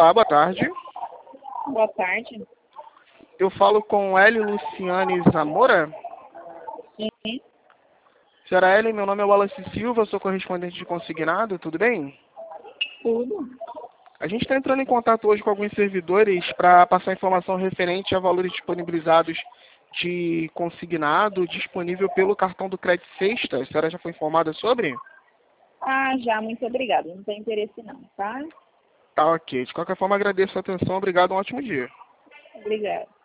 Olá, boa tarde. Boa tarde. Eu falo com Eli Luciane Zamora. Sim, Senhora Eli, meu nome é Wallace Silva, sou correspondente de consignado, tudo bem? tudo. A gente está entrando em contato hoje com alguns servidores para passar informação referente a valores disponibilizados de consignado disponível pelo cartão do Crédito Sexta. A senhora já foi informada sobre? Ah, já, muito obrigada. Não tem interesse não, tá? Tá ok. De qualquer forma, agradeço a atenção. Obrigado, um ótimo dia. Obrigada.